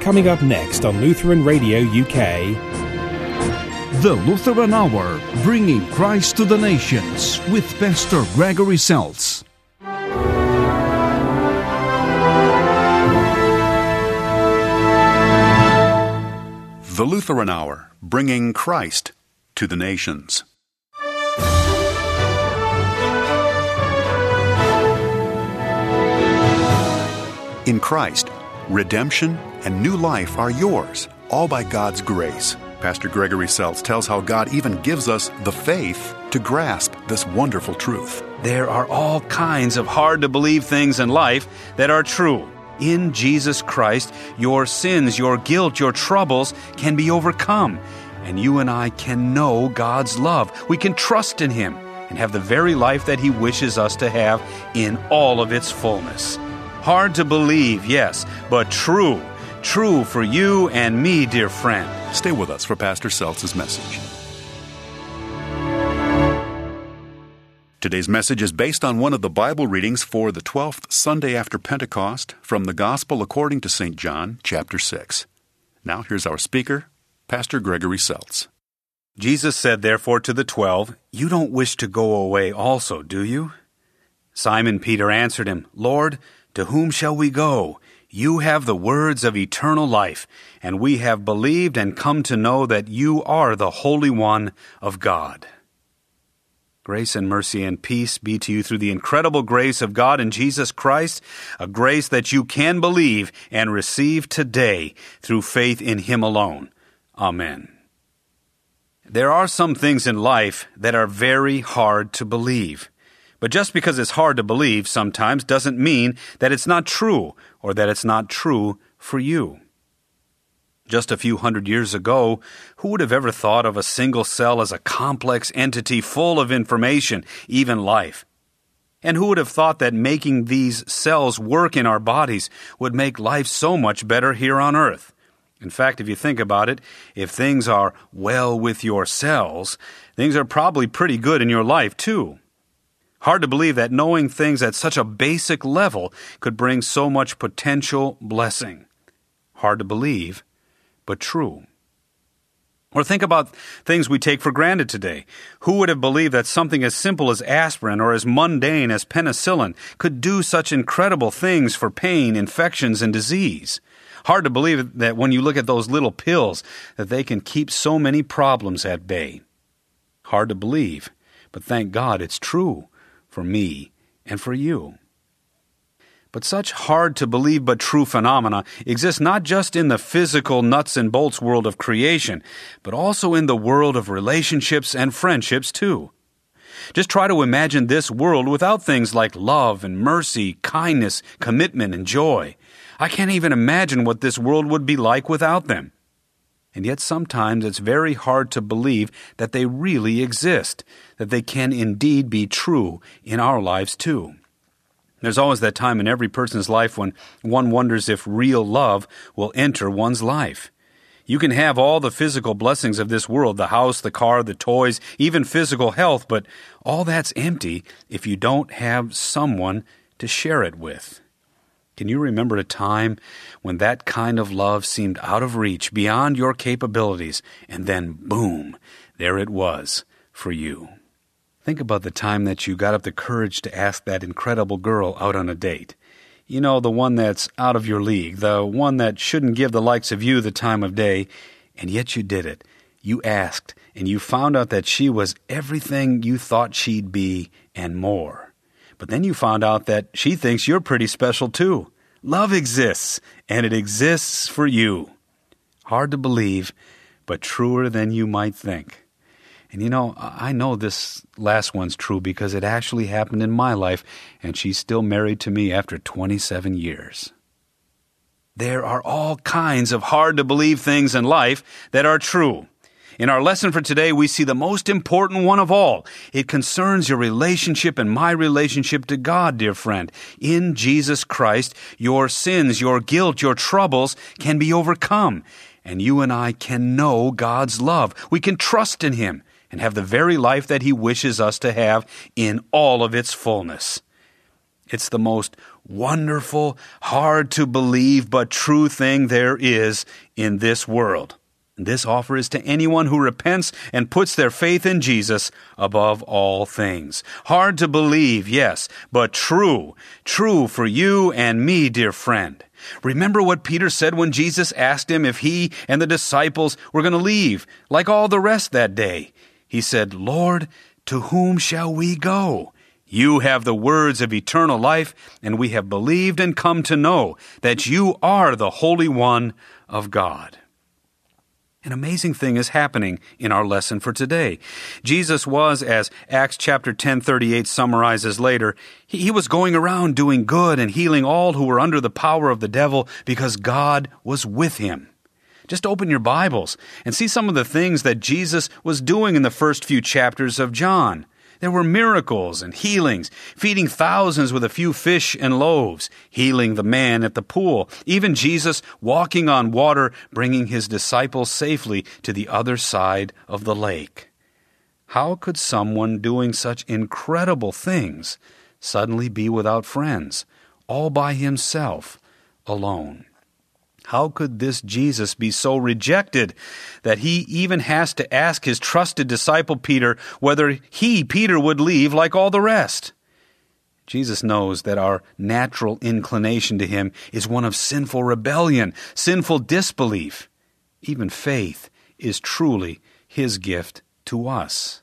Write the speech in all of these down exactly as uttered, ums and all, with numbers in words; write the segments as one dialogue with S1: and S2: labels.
S1: Coming up next on Lutheran Radio U K.
S2: The Lutheran Hour, bringing Christ to the nations with Pastor Gregory Seltz.
S3: The Lutheran Hour, bringing Christ to the nations. In Christ, redemption and new life are yours, all by God's grace. Pastor Gregory Seltz tells how God even gives us the faith to grasp this wonderful truth.
S4: There are all kinds of hard-to-believe things in life that are true. In Jesus Christ, your sins, your guilt, your troubles can be overcome, and you and I can know God's love. We can trust in Him and have the very life that He wishes us to have in all of its fullness. Hard to believe, yes, but true. True for you and me, dear friend.
S3: Stay with us for Pastor Seltz's message. Today's message is based on one of the Bible readings for the twelfth Sunday after Pentecost from the Gospel according to Saint John, chapter six. Now here's our speaker, Pastor Gregory Seltz.
S4: Jesus said therefore to the twelve, "You don't wish to go away also, do you?" Simon Peter answered him, "Lord, to whom shall we go? You have the words of eternal life, and we have believed and come to know that you are the Holy One of God." Grace and mercy and peace be to you through the incredible grace of God in Jesus Christ, a grace that you can believe and receive today through faith in Him alone. Amen. There are some things in life that are very hard to believe. But just because it's hard to believe sometimes doesn't mean that it's not true or that it's not true for you. Just a few hundred years ago, who would have ever thought of a single cell as a complex entity full of information, even life? And who would have thought that making these cells work in our bodies would make life so much better here on earth? In fact, if you think about it, if things are well with your cells, things are probably pretty good in your life too. Hard to believe that knowing things at such a basic level could bring so much potential blessing. Hard to believe, but true. Or think about things we take for granted today. Who would have believed that something as simple as aspirin or as mundane as penicillin could do such incredible things for pain, infections, and disease? Hard to believe that when you look at those little pills, that they can keep so many problems at bay. Hard to believe, but thank God it's true. For me and for you. But such hard-to-believe but true phenomena exist not just in the physical nuts and bolts world of creation, but also in the world of relationships and friendships too. Just try to imagine this world without things like love and mercy, kindness, commitment, and joy. I can't even imagine what this world would be like without them. And yet sometimes it's very hard to believe that they really exist, that they can indeed be true in our lives too. There's always that time in every person's life when one wonders if real love will enter one's life. You can have all the physical blessings of this world, the house, the car, the toys, even physical health, but all that's empty if you don't have someone to share it with. Can you remember a time when that kind of love seemed out of reach, beyond your capabilities, and then, boom, there it was for you? Think about the time that you got up the courage to ask that incredible girl out on a date. You know, the one that's out of your league, the one that shouldn't give the likes of you the time of day, and yet you did it. You asked, and you found out that she was everything you thought she'd be and more. But then you found out that she thinks you're pretty special too. Love exists, and it exists for you. Hard to believe, but truer than you might think. And you know, I know this last one's true because it actually happened in my life, and she's still married to me after twenty-seven years. There are all kinds of hard-to-believe things in life that are true. In our lesson for today, we see the most important one of all. It concerns your relationship and my relationship to God, dear friend. In Jesus Christ, your sins, your guilt, your troubles can be overcome. And you and I can know God's love. We can trust in Him and have the very life that He wishes us to have in all of its fullness. It's the most wonderful, hard to believe, but true thing there is in this world. This offer is to anyone who repents and puts their faith in Jesus above all things. Hard to believe, yes, but true. True for you and me, dear friend. Remember what Peter said when Jesus asked him if he and the disciples were going to leave, like all the rest that day. He said, "Lord, to whom shall we go? You have the words of eternal life, and we have believed and come to know that you are the Holy One of God." An amazing thing is happening in our lesson for today. Jesus was, as Acts chapter ten thirty-eight summarizes later, he, he was going around doing good and healing all who were under the power of the devil because God was with him. Just open your Bibles and see some of the things that Jesus was doing in the first few chapters of John. There were miracles and healings, feeding thousands with a few fish and loaves, healing the man at the pool, even Jesus walking on water, bringing his disciples safely to the other side of the lake. How could someone doing such incredible things suddenly be without friends, all by himself, alone? How could this Jesus be so rejected that he even has to ask his trusted disciple Peter whether he, Peter, would leave like all the rest? Jesus knows that our natural inclination to him is one of sinful rebellion, sinful disbelief. Even faith is truly his gift to us.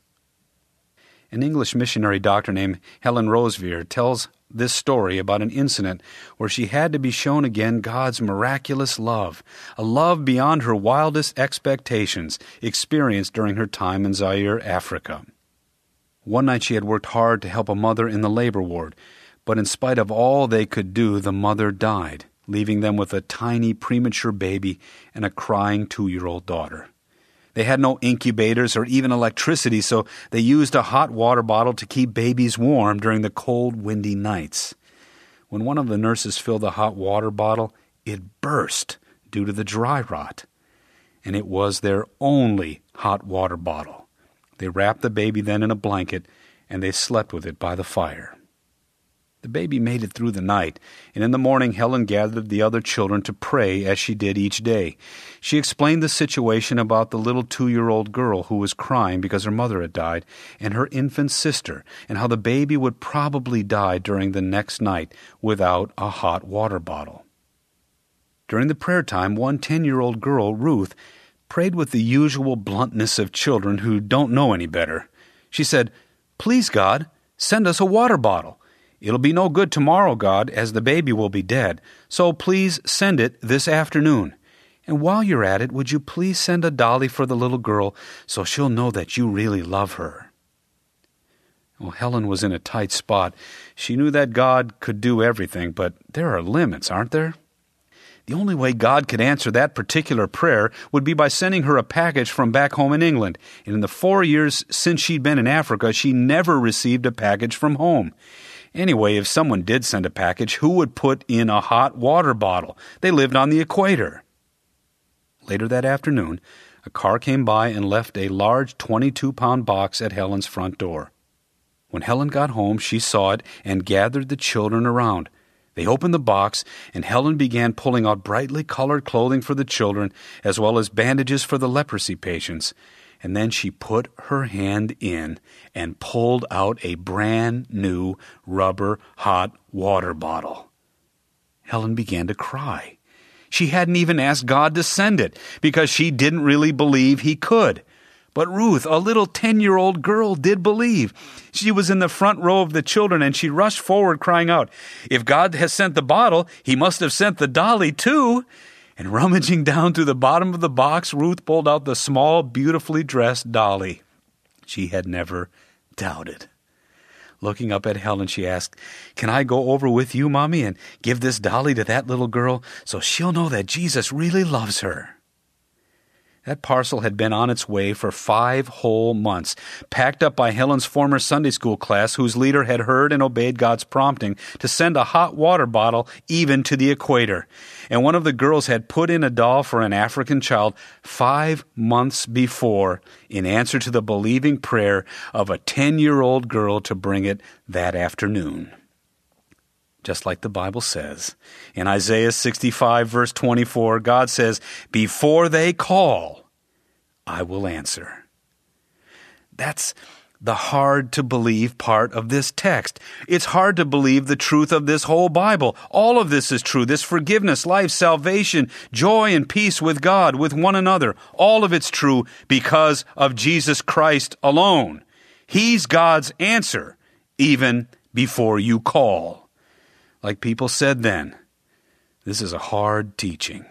S4: An English missionary doctor named Helen Roseveare tells this story about an incident where she had to be shown again God's miraculous love, a love beyond her wildest expectations experienced during her time in Zaire, Africa. One night she had worked hard to help a mother in the labor ward, but in spite of all they could do, the mother died, leaving them with a tiny premature baby and a crying two-year-old daughter. They had no incubators or even electricity, so they used a hot water bottle to keep babies warm during the cold, windy nights. When one of the nurses filled the hot water bottle, it burst due to the dry rot. And it was their only hot water bottle. They wrapped the baby then in a blanket, and they slept with it by the fire. The baby made it through the night, and in the morning Helen gathered the other children to pray as she did each day. She explained the situation about the little two-year-old girl who was crying because her mother had died, and her infant sister, and how the baby would probably die during the next night without a hot water bottle. During the prayer time, one ten-year-old girl, Ruth, prayed with the usual bluntness of children who don't know any better. She said, "Please, God, send us a water bottle. It'll be no good tomorrow, God, as the baby will be dead. So please send it this afternoon. And while you're at it, would you please send a dolly for the little girl so she'll know that you really love her?" Well, Helen was in a tight spot. She knew that God could do everything, but there are limits, aren't there? The only way God could answer that particular prayer would be by sending her a package from back home in England. And in the four years since she'd been in Africa, she never received a package from home. Anyway, if someone did send a package, who would put in a hot water bottle? They lived on the equator. Later that afternoon, a car came by and left a large twenty-two pound box at Helen's front door. When Helen got home, she saw it and gathered the children around. They opened the box, and Helen began pulling out brightly colored clothing for the children, as well as bandages for the leprosy patients. And then she put her hand in and pulled out a brand new rubber hot water bottle. Helen began to cry. She hadn't even asked God to send it because she didn't really believe he could. But Ruth, a little ten-year-old girl, did believe. She was in the front row of the children, and she rushed forward crying out, "If God has sent the bottle, he must have sent the dolly too." And rummaging down through the bottom of the box, Ruth pulled out the small, beautifully dressed dolly. She had never doubted. Looking up at Helen, she asked, "Can I go over with you, Mommy, and give this dolly to that little girl so she'll know that Jesus really loves her?" That parcel had been on its way for five whole months, packed up by Helen's former Sunday school class, whose leader had heard and obeyed God's prompting to send a hot water bottle even to the equator. And one of the girls had put in a doll for an African child five months before in answer to the believing prayer of a ten-year-old girl to bring it that afternoon. just like the Bible says. In Isaiah sixty-five, verse twenty-four, God says, "Before they call, I will answer." That's the hard-to-believe part of this text. It's hard to believe the truth of this whole Bible. All of this is true. This forgiveness, life, salvation, joy, and peace with God, with one another. All of it's true because of Jesus Christ alone. He's God's answer, even before you call. Like people said then, this is a hard teaching.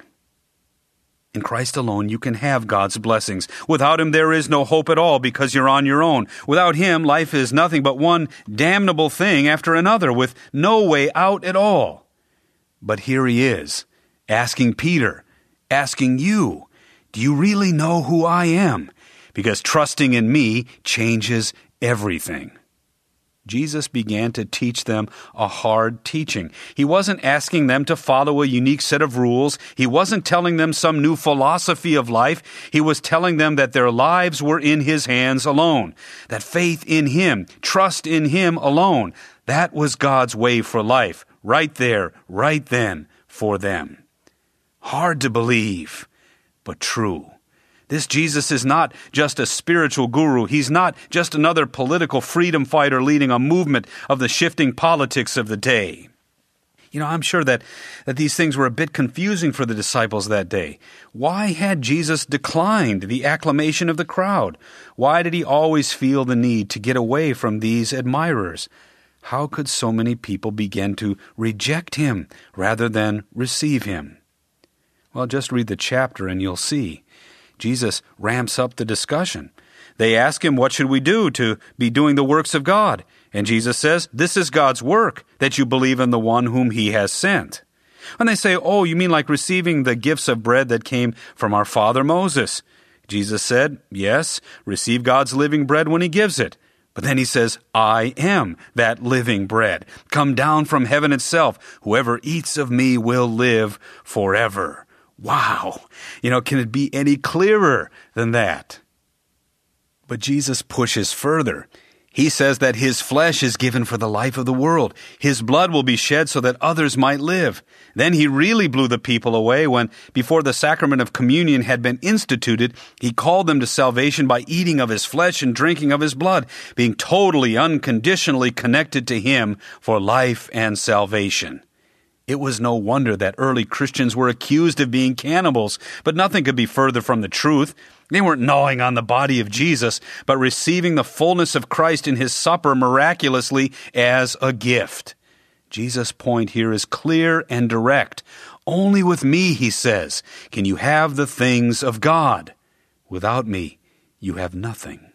S4: In Christ alone, you can have God's blessings. Without Him, there is no hope at all because you're on your own. Without Him, life is nothing but one damnable thing after another with no way out at all. But here He is, asking Peter, asking you, do you really know who I am? Because trusting in me changes everything. Jesus began to teach them a hard teaching. He wasn't asking them to follow a unique set of rules. He wasn't telling them some new philosophy of life. He was telling them that their lives were in His hands alone, that faith in Him, trust in Him alone, that was God's way for life, right there, right then, for them. Hard to believe, but true. This Jesus is not just a spiritual guru. He's not just another political freedom fighter leading a movement of the shifting politics of the day. You know, I'm sure that, that these things were a bit confusing for the disciples that day. Why had Jesus declined the acclamation of the crowd? Why did He always feel the need to get away from these admirers? How could so many people begin to reject Him rather than receive Him? Well, just read the chapter and you'll see. Jesus ramps up the discussion. They ask Him, what should we do to be doing the works of God? And Jesus says, this is God's work, that you believe in the one whom He has sent. And they say, oh, you mean like receiving the gifts of bread that came from our father Moses? Jesus said, yes, receive God's living bread when He gives it. But then He says, I am that living bread, come down from heaven itself. Whoever eats of me will live forever. Wow! You know, can it be any clearer than that? But Jesus pushes further. He says that His flesh is given for the life of the world. His blood will be shed so that others might live. Then He really blew the people away when, before the sacrament of communion had been instituted, He called them to salvation by eating of His flesh and drinking of His blood, being totally, unconditionally connected to Him for life and salvation. It was no wonder that early Christians were accused of being cannibals, but nothing could be further from the truth. They weren't gnawing on the body of Jesus, but receiving the fullness of Christ in His supper miraculously as a gift. Jesus' point here is clear and direct. Only with me, He says, can you have the things of God. Without me, you have nothing.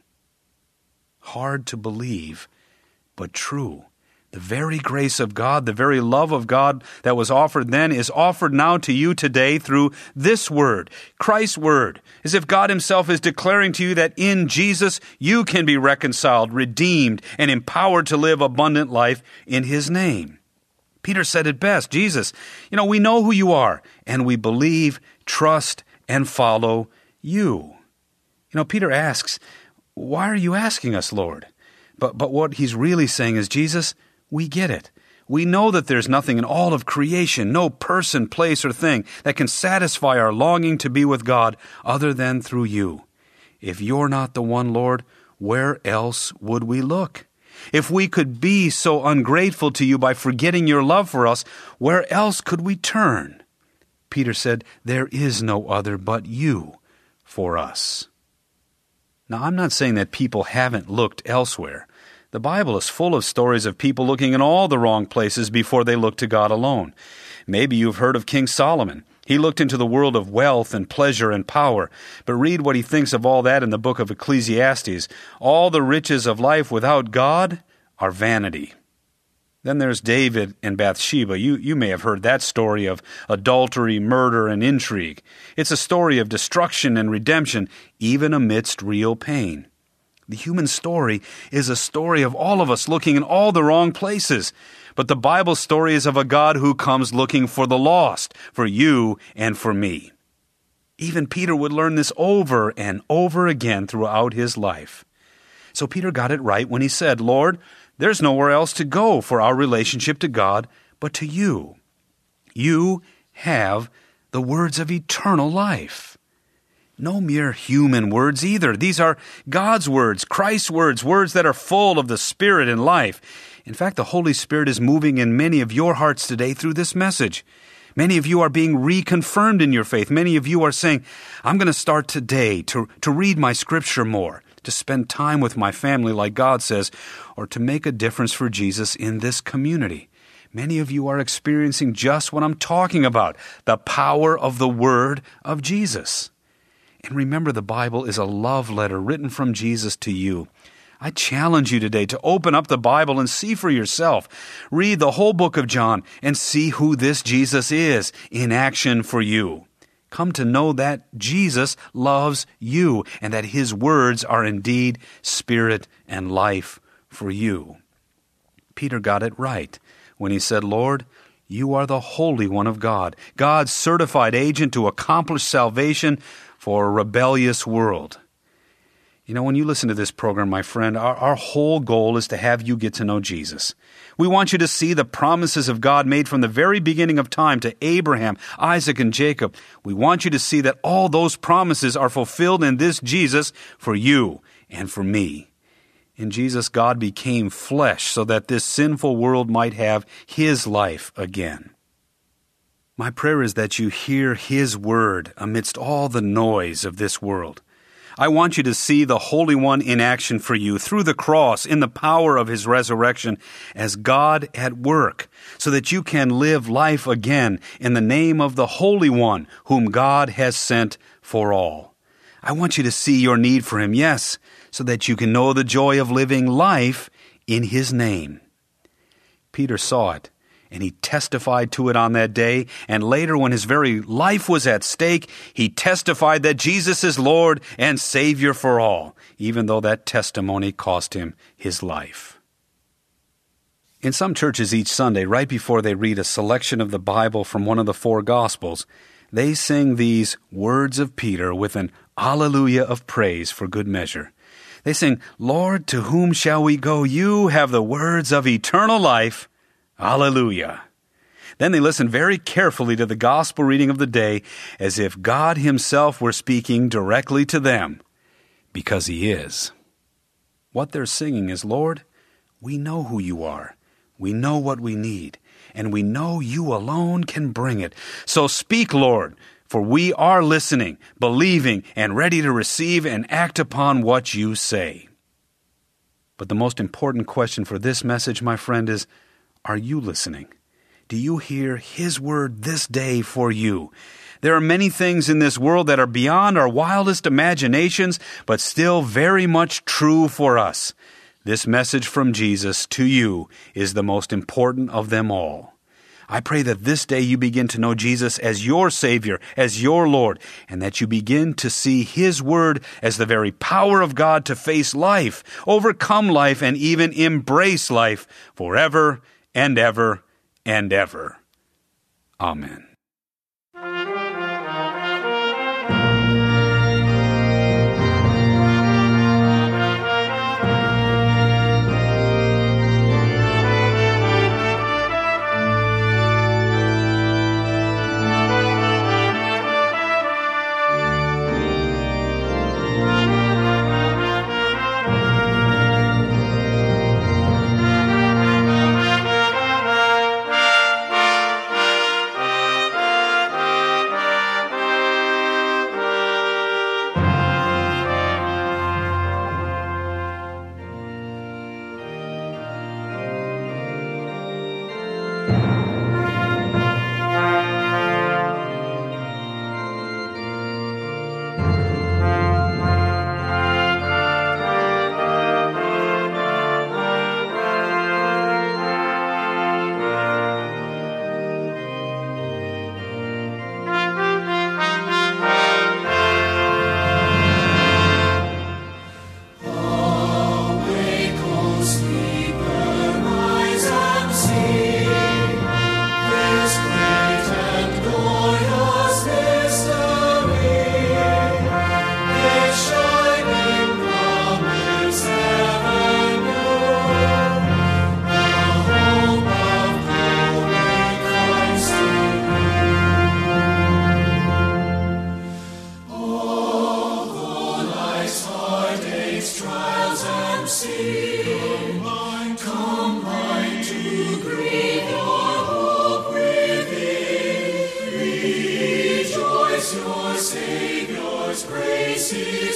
S4: Hard to believe, but true. The very grace of God, the very love of God that was offered then is offered now to you today through this word, Christ's word, as if God Himself is declaring to you that in Jesus you can be reconciled, redeemed, and empowered to live abundant life in His name. Peter said it best, Jesus, you know, we know who you are, and we believe, trust, and follow you. You know, Peter asks, why are you asking us, Lord? But, but what he's really saying is, Jesus, we get it. We know that there's nothing in all of creation, no person, place, or thing that can satisfy our longing to be with God other than through you. If you're not the one, Lord, where else would we look? If we could be so ungrateful to you by forgetting your love for us, where else could we turn? Peter said, there is no other but you for us. Now, I'm not saying that people haven't looked elsewhere. The Bible is full of stories of people looking in all the wrong places before they look to God alone. Maybe you've heard of King Solomon. He looked into the world of wealth and pleasure and power. But read what he thinks of all that in the book of Ecclesiastes. All the riches of life without God are vanity. Then there's David and Bathsheba. You, you may have heard that story of adultery, murder, and intrigue. It's a story of destruction and redemption, even amidst real pain. The human story is a story of all of us looking in all the wrong places. But the Bible story is of a God who comes looking for the lost, for you and for me. Even Peter would learn this over and over again throughout his life. So Peter got it right when he said, Lord, there's nowhere else to go for our relationship to God but to you. You have the words of eternal life. No mere human words either. These are God's words, Christ's words, words that are full of the Spirit and life. In fact, the Holy Spirit is moving in many of your hearts today through this message. Many of you are being reconfirmed in your faith. Many of you are saying, I'm going to start today to, to read my Scripture more, to spend time with my family like God says, or to make a difference for Jesus in this community. Many of you are experiencing just what I'm talking about, the power of the Word of Jesus. And remember, the Bible is a love letter written from Jesus to you. I challenge you today to open up the Bible and see for yourself. Read the whole book of John and see who this Jesus is in action for you. Come to know that Jesus loves you and that His words are indeed spirit and life for you. Peter got it right when he said, Lord, you are the Holy One of God, God's certified agent to accomplish salvation for a rebellious world. You know, when you listen to this program, my friend, our, our whole goal is to have you get to know Jesus. We want you to see the promises of God made from the very beginning of time to Abraham, Isaac, and Jacob. We want you to see that all those promises are fulfilled in this Jesus for you and for me. In Jesus, God became flesh so that this sinful world might have His life again. My prayer is that you hear His word amidst all the noise of this world. I want you to see the Holy One in action for you through the cross in the power of His resurrection as God at work, so that you can live life again in the name of the Holy One whom God has sent for all. I want you to see your need for Him, yes, so that you can know the joy of living life in His name. Peter saw it, and he testified to it on that day, and later when his very life was at stake, he testified that Jesus is Lord and Savior for all, even though that testimony cost him his life. In some churches each Sunday, right before they read a selection of the Bible from one of the four Gospels, they sing these words of Peter with an Alleluia of praise for good measure. They sing, Lord, to whom shall we go? You have the words of eternal life. Alleluia. Then they listen very carefully to the gospel reading of the day as if God Himself were speaking directly to them, because He is. What they're singing is, Lord, we know who You are. We know what we need, and we know You alone can bring it. So speak, Lord, for we are listening, believing, and ready to receive and act upon what You say. But the most important question for this message, my friend, is, are you listening? Do you hear His word this day for you? There are many things in this world that are beyond our wildest imaginations, but still very much true for us. This message from Jesus to you is the most important of them all. I pray that this day you begin to know Jesus as your Savior, as your Lord, and that you begin to see His word as the very power of God to face life, overcome life, and even embrace life forever and ever and ever. Amen.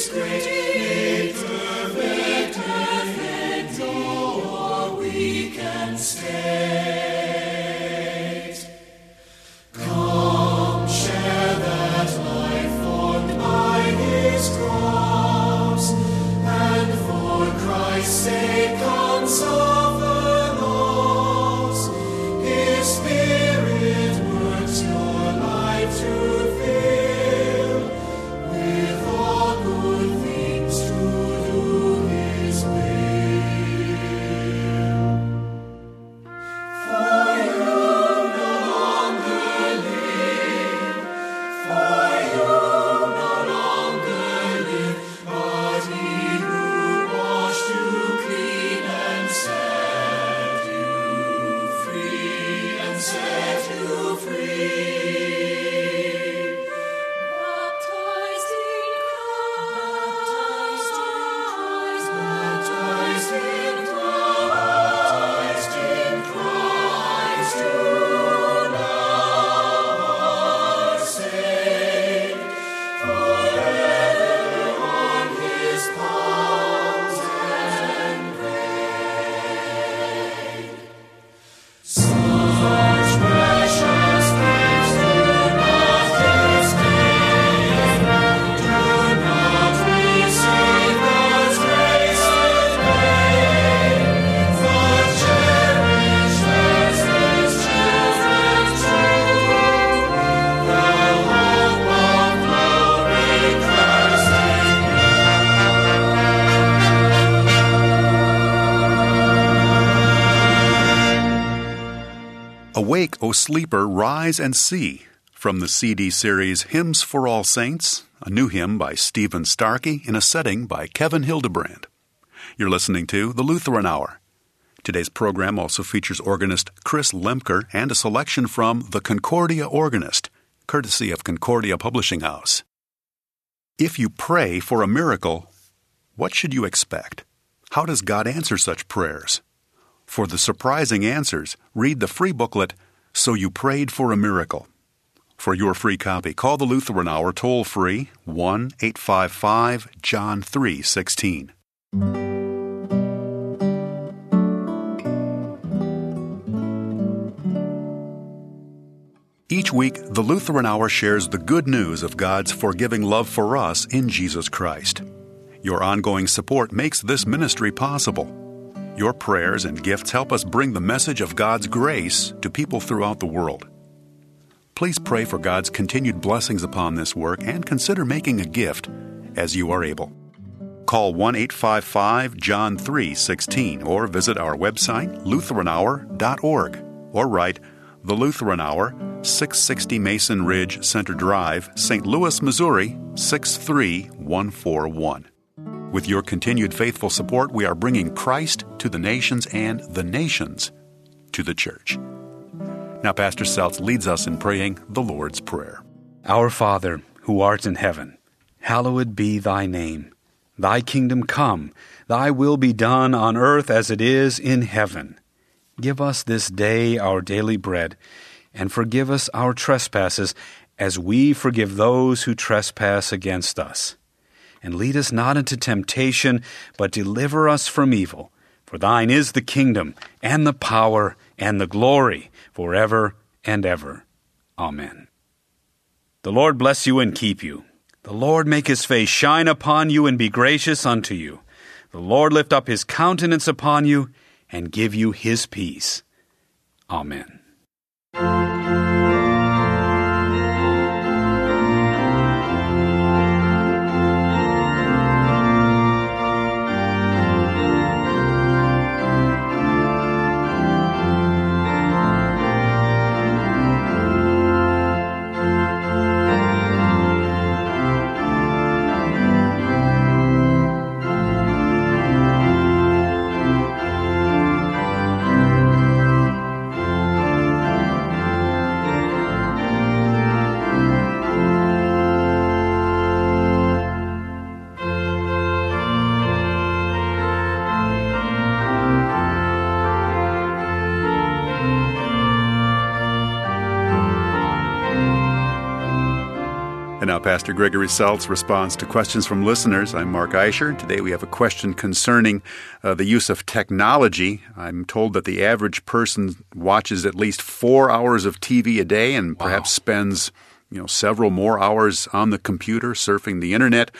S3: Awake, O sleeper, rise and see. From the C D series Hymns for All Saints, a new hymn by Stephen Starkey in a setting by Kevin Hildebrand. You're listening to the Lutheran Hour. Today's program also features organist Chris Lemker and a selection from The Concordia Organist, courtesy of Concordia Publishing House. If you pray for a miracle, what should you expect? How does God answer such prayers? For the surprising answers, read the free booklet, So You Prayed for a Miracle. For your free copy, call the Lutheran Hour toll-free one eight five five John three sixteen. Each week, the Lutheran Hour shares the good news of God's forgiving love for us in Jesus Christ. Your ongoing support makes this ministry possible. Your prayers and gifts help us bring the message of God's grace to people throughout the world. Please pray for God's continued blessings upon this work and consider making a gift as you are able. Call one eight five five John three sixteen or visit our website, lutheran hour dot org, or write The Lutheran Hour, six sixty Mason Ridge Center Drive, Saint Louis, Missouri, six three one four one. With your continued faithful support, we are bringing Christ to the nations and the nations to the church. Now, Pastor Seltz leads us in praying the Lord's Prayer.
S4: Our Father, who art in heaven, hallowed be thy name. Thy kingdom come, thy will be done on earth as it is in heaven. Give us this day our daily bread, and forgive us our trespasses as we forgive those who trespass against us. And lead us not into temptation, but deliver us from evil. For thine is the kingdom, and the power, and the glory, forever and ever. Amen. The Lord bless you and keep you. The Lord make his face shine upon you and be gracious unto you. The Lord lift up his countenance upon you and give you his peace. Amen.
S3: And now Pastor Gregory Seltz responds to questions from listeners. I'm Mark Eischer. Today we have a question concerning uh, the use of technology. I'm told that the average person watches at least four hours of T V a day and wow. perhaps spends, you know, several more hours on the computer surfing the internet.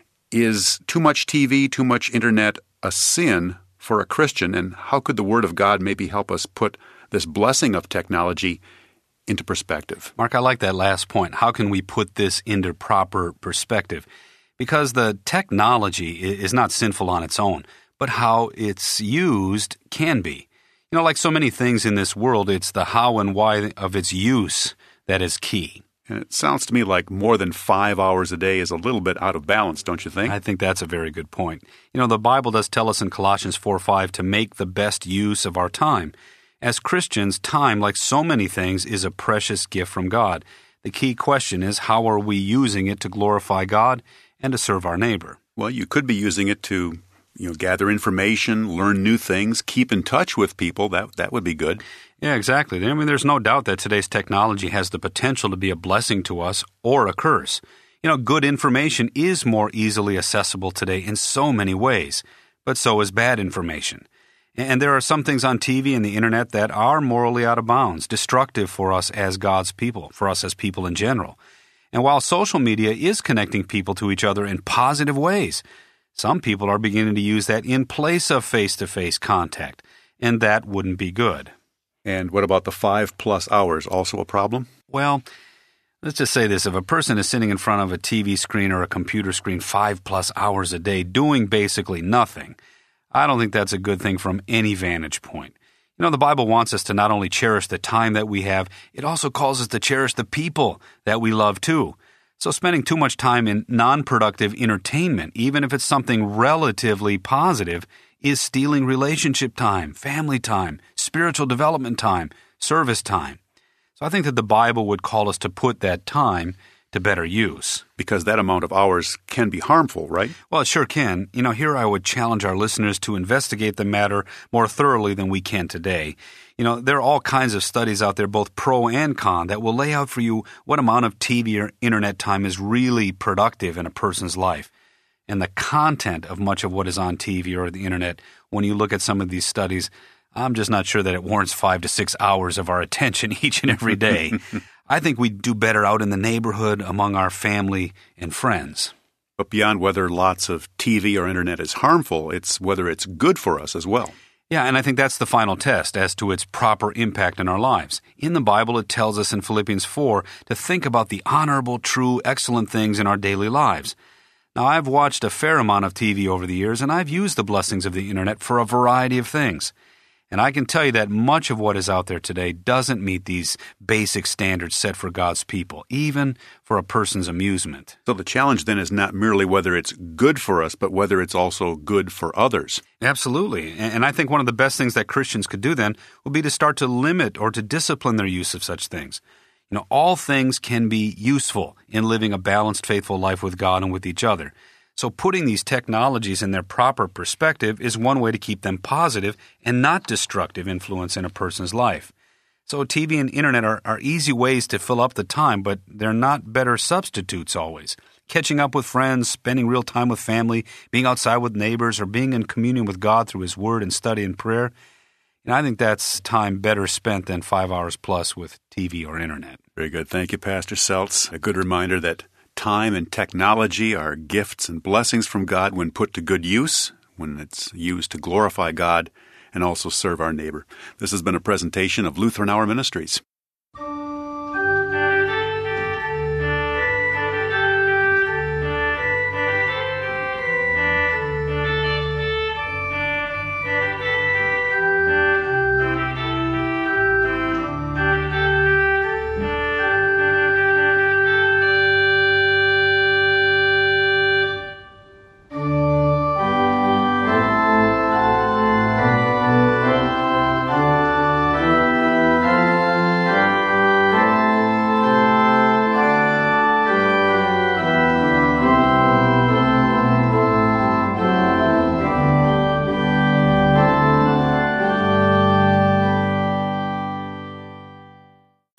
S3: Is too much T V, too much internet a sin for a Christian? And how could the Word of God maybe help us put this blessing of technology into perspective?
S4: Mark, I like that last point. How can we put this into proper perspective? Because the technology is not sinful on its own, but how it's used can be. You know, like so many things in this world, it's the how and why of its use that is key.
S3: And it sounds to me like more than five hours a day is a little bit out of balance, don't you think?
S4: I think that's a very good point. You know, the Bible does tell us in Colossians four five to make the best use of our time. As Christians, time, like so many things, is a precious gift from God. The key question is, how are we using it to glorify God and to serve our neighbor?
S3: Well, you could be using it to, you know, gather information, learn new things, keep in touch with people. That that would be good.
S4: Yeah, exactly. I mean, there's no doubt that today's technology has the potential to be a blessing to us or a curse. You know, good information is more easily accessible today in so many ways, but so is bad information. And there are some things on T V and the internet that are morally out of bounds, destructive for us as God's people, for us as people in general. And while social media is connecting people to each other in positive ways, some people are beginning to use that in place of face-to-face contact, and that wouldn't be good.
S3: And what about the five plus hours? Also a problem?
S4: Well, let's just say this. If a person is sitting in front of a T V screen or a computer screen five plus hours a day doing basically nothing, I don't think that's a good thing from any vantage point. You know, the Bible wants us to not only cherish the time that we have, it also calls us to cherish the people that we love too. So spending too much time in non-productive entertainment, even if it's something relatively positive, is stealing relationship time, family time, spiritual development time, service time. So I think that the Bible would call us to put that time to better use.
S3: Because that amount of hours can be harmful, right?
S4: Well, it sure can. You know, here I would challenge our listeners to investigate the matter more thoroughly than we can today. You know, there are all kinds of studies out there, both pro and con, that will lay out for you what amount of T V or internet time is really productive in a person's life. And the content of much of what is on T V or the internet, when you look at some of these studies, I'm just not sure that it warrants five to six hours of our attention each and every day. I think we'd do better out in the neighborhood among our family and friends.
S3: But beyond whether lots of T V or internet is harmful, it's whether it's good for us as well.
S4: Yeah, and I think that's the final test as to its proper impact in our lives. In the Bible, it tells us in Philippians four to think about the honorable, true, excellent things in our daily lives. Now, I've watched a fair amount of T V over the years, and I've used the blessings of the internet for a variety of things. And I can tell you that much of what is out there today doesn't meet these basic standards set for God's people, even for a person's amusement.
S3: So the challenge then is not merely whether it's good for us, but whether it's also good for others.
S4: Absolutely. And I think one of the best things that Christians could do then would be to start to limit or to discipline their use of such things. You know, all things can be useful in living a balanced, faithful life with God and with each other. So putting these technologies in their proper perspective is one way to keep them positive and not destructive influence in a person's life. So T V and internet are, are easy ways to fill up the time, but they're not better substitutes always. Catching up with friends, spending real time with family, being outside with neighbors, or being in communion with God through His Word and study and prayer, and I think that's time better spent than five hours plus with T V or internet.
S3: Very good. Thank you, Pastor Seltz. A good reminder that time and technology are gifts and blessings from God when put to good use, when it's used to glorify God and also serve our neighbor. This has been a presentation of Lutheran Hour Ministries.